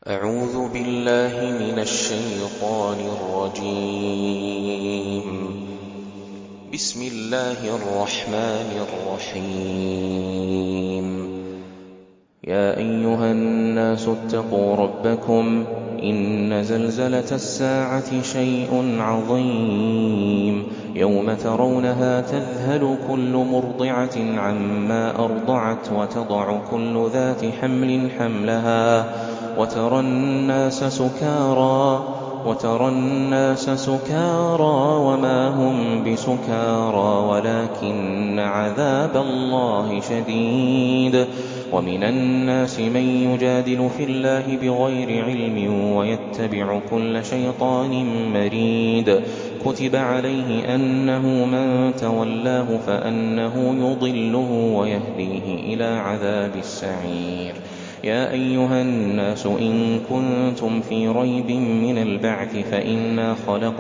أعوذ بالله من الشيطان الرجيم. بسم الله الرحمن الرحيم. يا أيها الناس اتقوا ربكم إن زلزلة الساعة شيء عظيم يوم ترونها تذهل كل مرضعة عما أرضعت وتضع كل ذات حمل حملها وترى الناس سكارى وما هم بسكارى ولكن عذاب الله شديد. ومن الناس من يجادل في الله بغير علم ويتبع كل شيطان مريد. كتب عليه أنه من تولاه فأنه يضله ويهديه إلى عذاب السعير. يا أيها الناس إن كنتم في ريب من البعث فإنا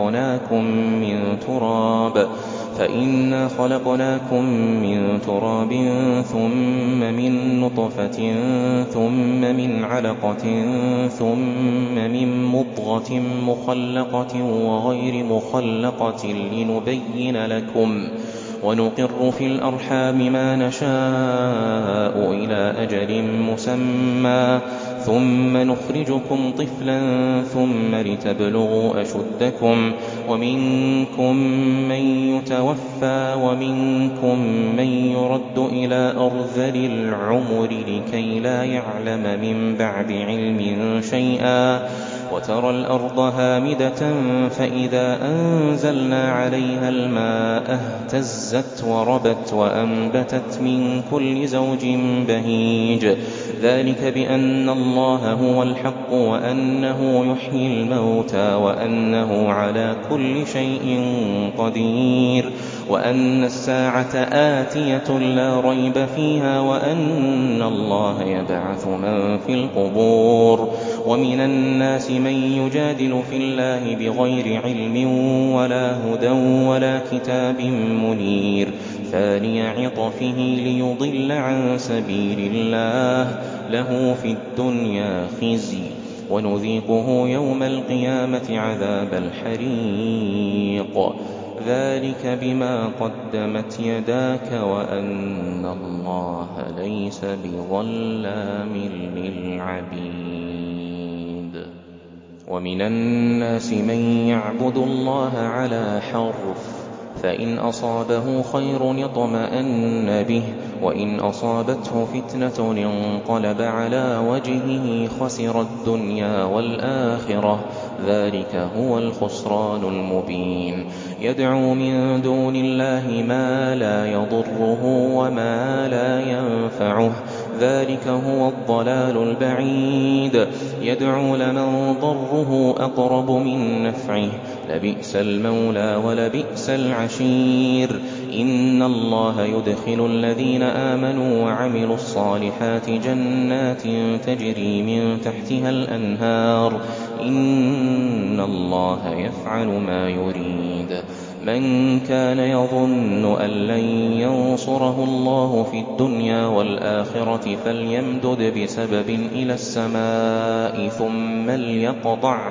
خلقناكم من تراب ثم من نطفة ثم من علقة ثم من مضغة مخلقة وغير مخلقة لنبين لكم ونقر في الأرحام ما نشاء إلى أجل مسمى ثم نخرجكم طفلا ثم لتبلغوا أشدكم ومنكم من يتوفى ومنكم من يرد إلى أرذل العمر لكي لا يعلم من بعد علم شيئا. وترى الأرض هامدة فإذا أنزلنا عليها الماء اهتزت وربت وأنبتت من كل زوج بهيج. ذلك بأن الله هو الحق وأنه يحيي الموتى وأنه على كل شيء قدير وأن الساعة آتية لا ريب فيها وأن الله يبعث من في القبور. ومن الناس من يجادل في الله بغير علم ولا هدى ولا كتاب منير ثاني عطفه ليضل عن سبيل الله له في الدنيا خزي ونذيقه يوم القيامة عذاب الحريق. ذلك بما قدمت يداك وأن الله ليس بظلام للعبيد. ومن الناس من يعبد الله على حرف فإن أصابه خير اطمأن به وإن أصابته فتنة انقلب على وجهه خسر الدنيا والآخرة ذلك هو الخسران المبين. يدعو من دون الله ما لا يضره وما لا ينفعه ذلك هو الضلال البعيد. يدعو لمن ضره أقرب من نفعه لبئس المولى ولبئس العشير. إن الله يدخل الذين آمنوا وعملوا الصالحات جنات تجري من تحتها الأنهار إن الله يفعل ما يريد. من كان يظن أن لن ينصره الله في الدنيا والآخرة فليمدد بسبب إلى السماء ثم ليقطع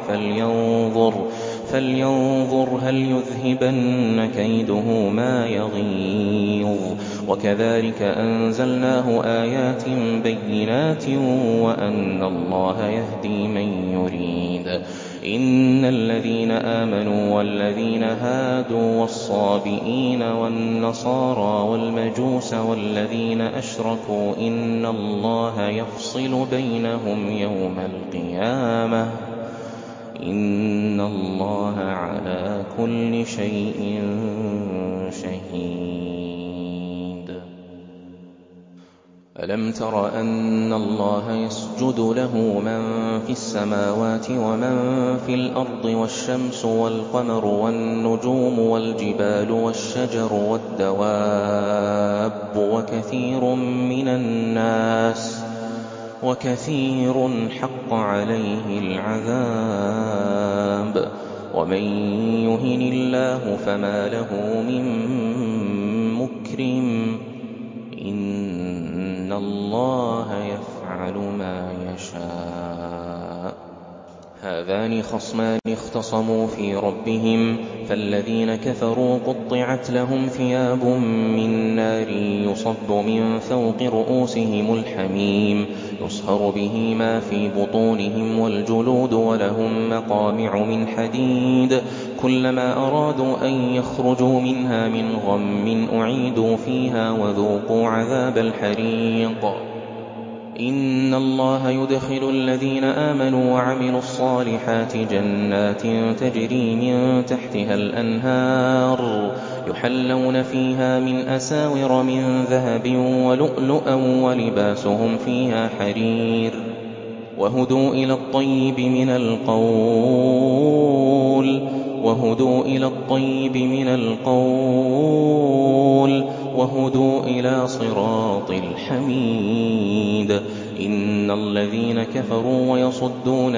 فلينظر هل يذهبن كيده ما يغيظ. وكذلك أنزلناه آيات بينات وأن الله يهدي من يريد. إن الذين آمنوا والذين هادوا والصابئين والنصارى والمجوس والذين أشركوا إن الله يفصل بينهم يوم القيامة إن الله على كل شيء شهيد. ألم تر أن الله يسجد له من في السماوات ومن في الأرض والشمس والقمر والنجوم والجبال والشجر والدواب وكثير حق عليه العذاب. ومن يهن الله فما له من مكرم إن الله يفعل ما يشاء. هذان خصمان اختصموا في ربهم فالذين كفروا قطعت لهم ثياب من نار يصب من فوق رؤوسهم الحميم يصهر به ما في بطونهم والجلود ولهم مقامع من حديد كلما أرادوا أن يخرجوا منها من غم أعيدوا فيها وذوقوا عذاب الحريق إن الله يدخل الذين آمنوا وعملوا الصالحات جنات تجري من تحتها الأنهار يحلون فيها من أساور من ذهب ولؤلؤا ولباسهم فيها حرير وهدوا إلى الطيب من القول وهدوا إلى صراط الحميد إن الذين كفروا ويصدون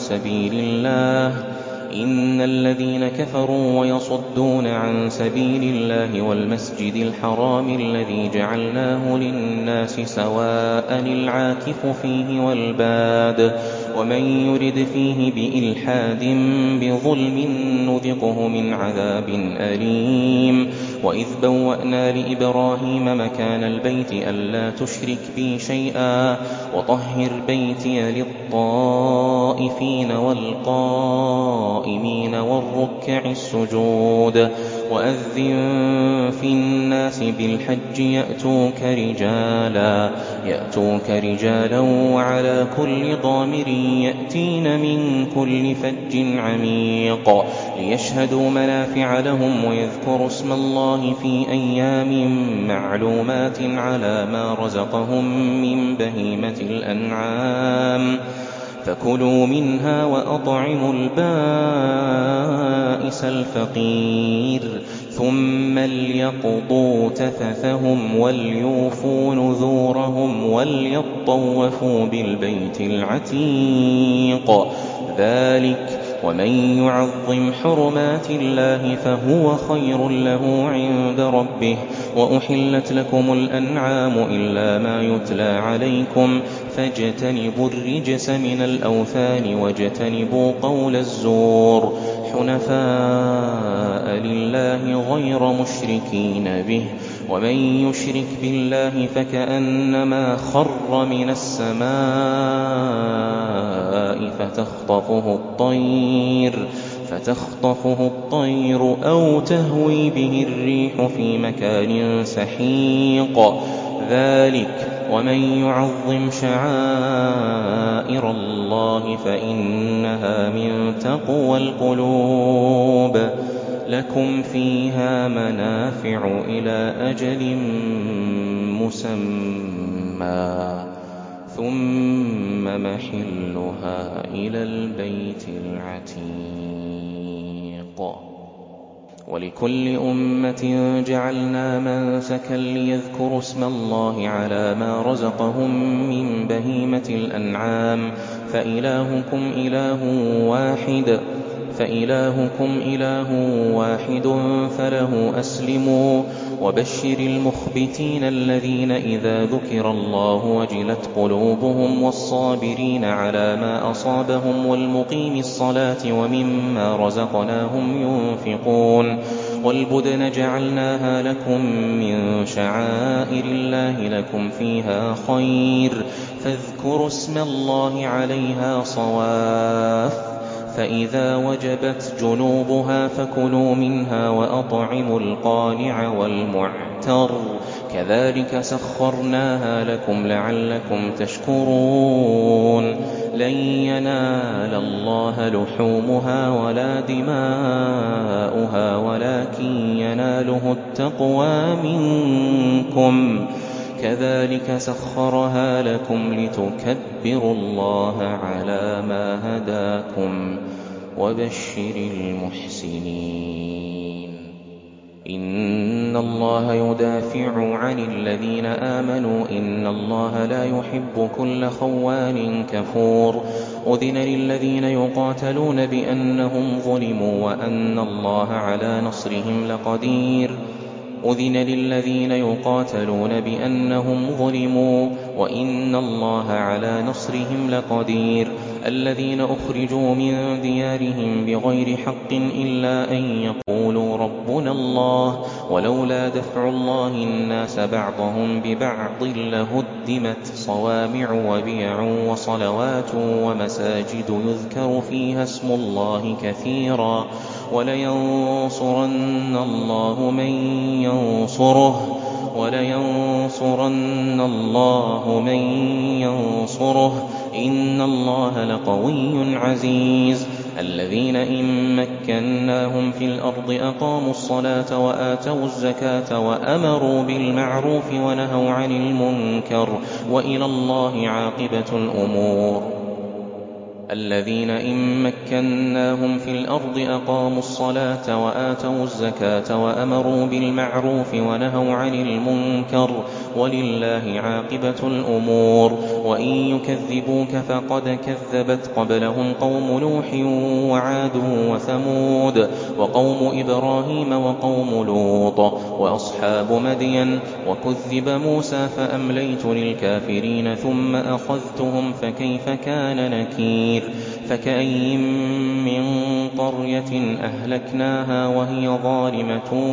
عن سبيل الله والمسجد الحرام الذي جعلناه للناس سواء العاكف فيه والباد ومن يرد فيه بإلحاد بظلم نذقه من عذاب أليم وإذ بوأنا لإبراهيم مكان البيت ألا تشرك بي شيئا وطهر بيتي للطائفين والقائمين والركع السجود وأذن في الناس بالحج يأتوك رجالا وعلى كل ضامر يأتين من كل فج عميق ليشهدوا منافع لهم ويذكروا اسم الله في أيام معلومات على ما رزقهم من بهيمة الأنعام فكلوا منها وأطعموا البائس الفقير ثم ليقضوا تفثهم وليوفوا نذورهم وليطوفوا بالبيت العتيق ذلك ومن يعظم حرمات الله فهو خير له عند ربه وأحلت لكم الأنعام إلا ما يتلى عليكم فاجتنبوا الرجس من الأوثان واجتنبوا قول الزور حنفاء لله غير مشركين به ومن يشرك بالله فكأنما خر من السماء فتخطفه الطير أو تهوي به الريح في مكان سحيق ذلك ومن يعظم شعائر الله فإنها من تقوى القلوب لكم فيها منافع إلى أجل مسمى ثم محلها إلى البيت العتيق ولكل أمة جعلنا منسكا ليذكروا اسم الله على ما رزقهم من بهيمة الأنعام فإلهكم إله واحد فله أسلموا وبشر المخبتين الذين إذا ذكر الله وجلت قلوبهم والصابرين على ما أصابهم والمقيم الصلاة ومما رزقناهم ينفقون والبدن جعلناها لكم من شعائر الله لكم فيها خير فاذكروا اسم الله عليها صواف فإذا وجبت جنوبها فكلوا منها وأطعموا القانع والمعتر كذلك سخرناها لكم لعلكم تشكرون لن ينال الله لحومها ولا دماؤها ولكن يناله التقوى منكم كذلك سخرها لكم لتكبروا الله على ما هداكم وبشر المحسنين إن الله يدافع عن الذين آمنوا إن الله لا يحب كل خوان كفور أذن للذين يقاتلون بأنهم ظلموا وأن الله على نصرهم لقدير أذن للذين يقاتلون بأنهم ظلموا وإن الله على نصرهم لقدير الذين أخرجوا من ديارهم بغير حق إلا أن يقولوا ربنا الله ولولا دفع الله الناس بعضهم ببعض لهدمت صوامع وبيع وصلوات ومساجد يذكر فيها اسم الله كثيرا ولينصرن الله من ينصره إن الله لقوي عزيز الذين إن مكناهم في الأرض أقاموا الصلاة وآتوا الزكاة وأمروا بالمعروف ونهوا عن المنكر وإلى الله عاقبة الأمور الذين إن مكناهم في الأرض أقاموا الصلاة وآتوا الزكاة وأمروا بالمعروف ونهوا عن المنكر ولله عاقبة الأمور وإن يكذبوك فقد كذبت قبلهم قوم نوح وعاد وثمود وقوم إبراهيم وقوم لوط وأصحاب مدين وكذب موسى فأمليت للكافرين ثم أخذتهم فكيف كان نكير فكأي من قرية أهلكناها وهي ظالمة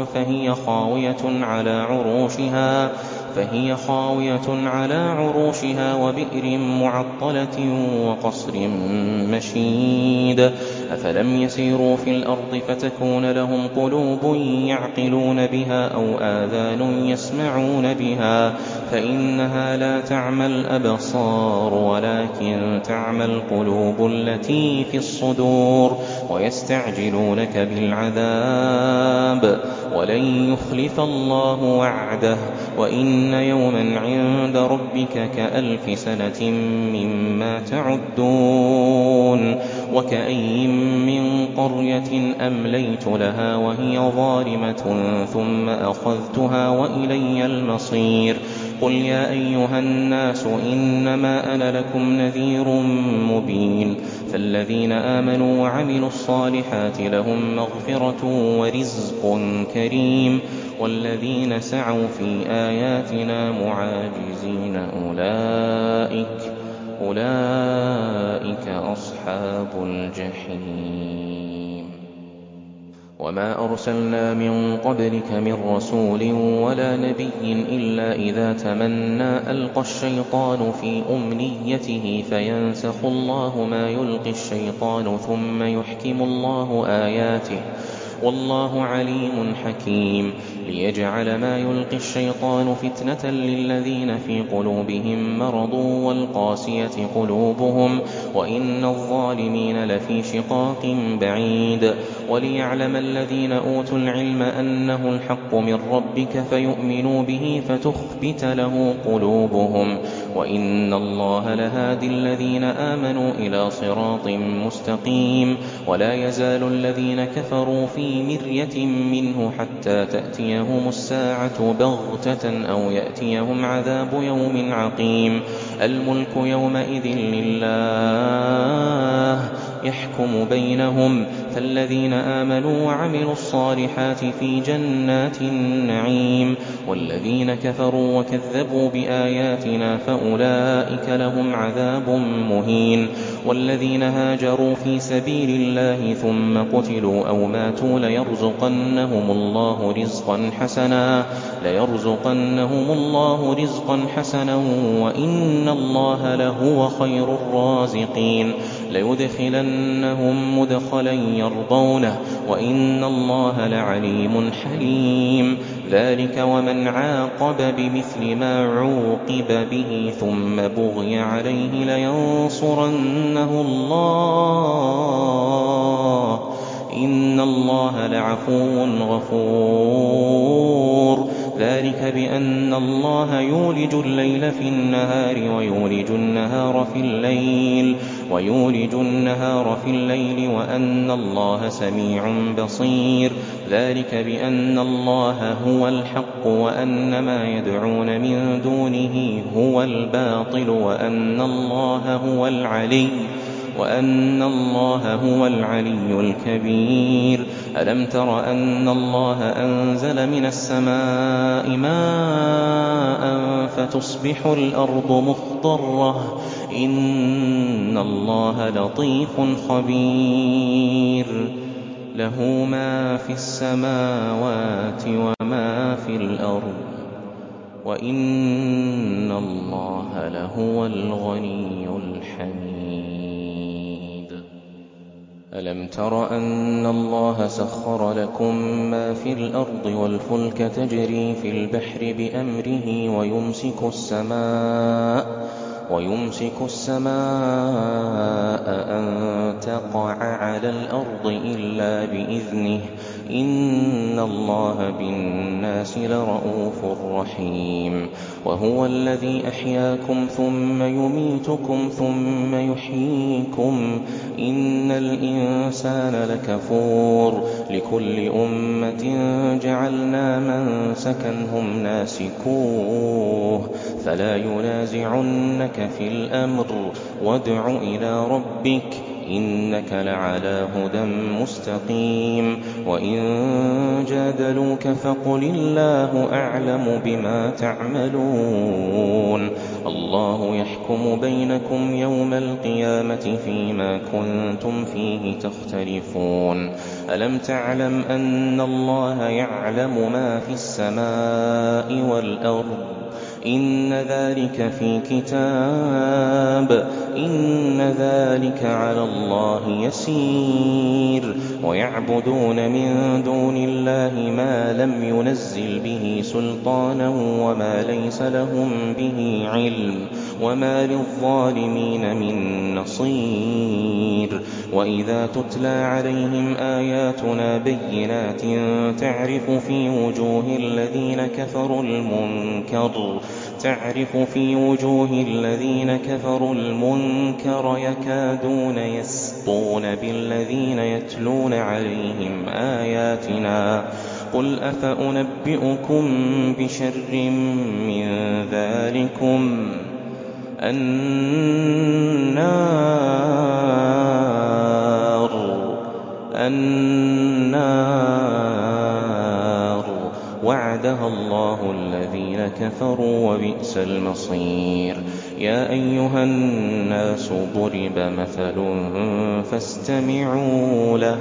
فهي خاوية على عروشها وبئر معطلة وقصر مشيد أفلم يسيروا في الأرض فتكون لهم قلوب يعقلون بها أو آذان يسمعون بها فإنها لا تعمى الأبصار ولكن تعمى القلوب التي في الصدور ويستعجلونك بالعذاب ولن يخلف الله وعده وإن يوما عند ربك كألف سنة مما تعدون وكأي من قرية أمليت لها وهي ظالمة ثم أخذتها وإلي المصير قل يا أيها الناس إنما أنا لكم نذير مبين فالذين آمنوا وعملوا الصالحات لهم مغفرة ورزق كريم والذين سعوا في آياتنا معاجزين أولئك أصحاب الجحيم وما أرسلنا من قبلك من رسول ولا نبي إلا إذا تمنى ألقى الشيطان في أمنيته فينسخ الله ما يلقي الشيطان ثم يحكم الله آياته والله عليم حكيم ليجعل ما يلقي الشيطان فتنة للذين في قلوبهم مرض والقاسية قلوبهم وإن الظالمين لفي شقاق بعيد وليعلم الذين أوتوا العلم أنه الحق من ربك فيؤمنوا به فتخبت له قلوبهم وإن الله لهادي الذين آمنوا إلى صراط مستقيم ولا يزال الذين كفروا في مرية منه حتى تأتيهم الساعة بغتة أو يأتيهم عذاب يوم عقيم الملك يومئذ لله يحكم بينهم فالذين آمنوا وعملوا الصالحات في جنات النعيم والذين كفروا وكذبوا بآياتنا فأولئك لهم عذاب مهين والذين هاجروا في سبيل الله ثم قتلوا أو ماتوا ليرزقنهم الله رزقا حسنا وإن الله لهو خير الرازقين ليدخلنهم مدخلا يرضونه وإن الله لعليم حليم ذلك ومن عاقب بمثل ما عوقب به ثم بغي عليه لينصرنه الله إن الله لعفو غفور ذلك بأن الله يولج الليل في النهار ويولج النهار في الليل وأن الله سميع بصير ذلك بأن الله هو الحق وأن ما يدعون من دونه هو الباطل وأن الله هو العلي الكبير ألم تر أن الله أنزل من السماء ماء فتصبح الأرض مخضرة إِنَّ اللَّهَ لَطِيفٌ خَبِيرٌ لَهُ مَا فِي السَّمَاوَاتِ وَمَا فِي الْأَرْضِ وَإِنَّ اللَّهَ لَهُوَ الْغَنِيُّ الْحَمِيدُ أَلَمْ تَرَ أَنَّ اللَّهَ سَخَّرَ لَكُم مَّا فِي الْأَرْضِ وَالْفُلْكَ تَجْرِي فِي الْبَحْرِ بِأَمْرِهِ وَيُمْسِكُ السَّمَاءَ أَن تَقَعَ عَلَى الْأَرْضِ إِلَّا بِإِذْنِهِ ۗ إِنَّ اللَّهَ بِالنَّاسِ لَرَءُوفٌ رَّحِيمٌ وَهُوَ الَّذِي أَحْيَاكُمْ ثُمَّ يُمِيتُكُمْ ثُمَّ يُحْيِيكُمْ ۗ إِنَّ الْإِنسَانَ لَكَفُورٌ لِكُلِّ أُمَّةٍ جَعَلْنَا مَنسَكًا هُمْ نَاسِكُوهُ فَلَا يُنَازِعُنَّكَ فِي الْأَمْرِ وَادْعُ إِلَىٰ رَبِّكَ إِنَّكَ لَعَلَىٰ هُدًى مُّسْتَقِيمٍ وَإِن جَادَلُوكَ فَقُلِ اللَّهُ أَعْلَمُ بِمَا تَعْمَلُونَ اللَّهُ يَحْكُمُ بَيْنَكُمْ يَوْمَ الْقِيَامَةِ فِيمَا كُنتُمْ فِيهِ تَخْتَلِفُونَ أَلَمْ تَعْلَمْ أَنَّ اللَّهَ يَعْلَمُ مَا فِي السَّمَاءِ وَالْأَرْضِ إِنَّ ذَلِكَ فِي كِتَابٍ إِنَّ ذَلِكَ عَلَى اللَّهِ يَسِيرٌ وَيَعْبُدُونَ مِن دُونِ اللَّهِ مَا لَمْ يُنَزِّلْ بِهِ سُلْطَانًا وَمَا لَيْسَ لَهُم بِهِ عِلْمٌ وَمَا لِلظَّالِمِينَ مِن نَّصِيرٍ وَإِذَا تُتْلَىٰ عَلَيْهِمْ آيَاتُنَا بَيِّنَاتٍ تعرف في وجوه الذين كفروا المنكر يكادون يسطون بالذين يتلون عليهم آياتنا قل أفأنبئكم بشر من ذلكم النار وعدها الله الذين كفروا وبئس المصير يا أيها الناس ضرب مثل فاستمعوا له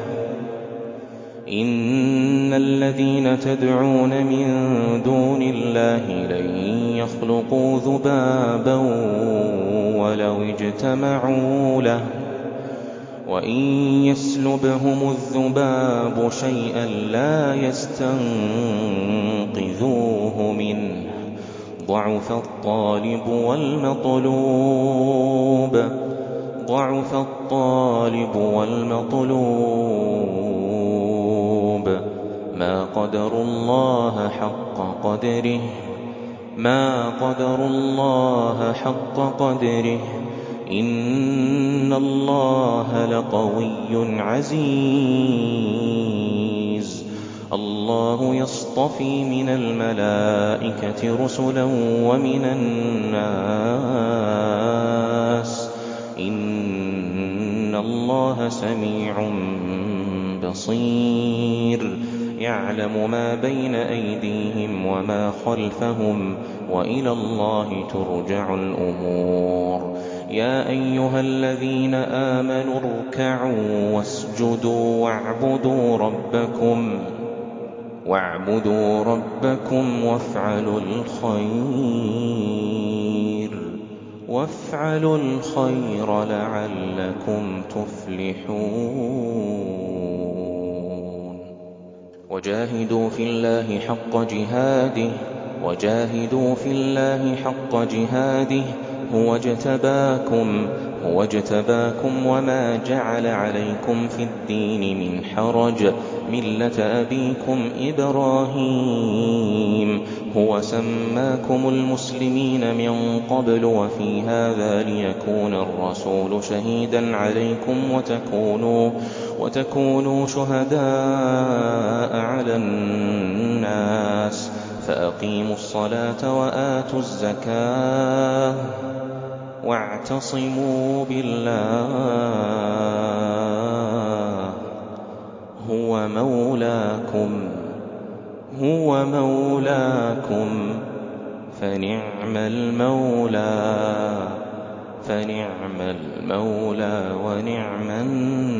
إن الذين تدعون من دون الله لن يخلقوا ذبابا ولو اجتمعوا له وإن يسلبهم الذباب شيئا لا يستنقذوه منه ضعف الطالب والمطلوب ما قدروا الله حق قدره إن الله لقوي عزيز الله يصطفي من الملائكة رسلا ومن الناس إن الله سميع بصير يعلم ما بين أيديهم وما خلفهم وإلى الله ترجع الأمور يا أيها الذين آمنوا اركعوا واسجدوا واعبدوا ربكم وافعلوا الخير لعلكم تفلحون وجاهدوا في الله حق جهاده هو اجتباكم وما جعل عليكم في الدين من حرج ملة أبيكم إبراهيم هو سماكم المسلمين من قبل وفي هذا ليكون الرسول شهيدا عليكم وتكونوا شهداء على الناس فأقيموا الصلاة وآتوا الزكاة واعتصموا بالله هو مولاكم فنعم المولى فنعم المولى ونعم النصير.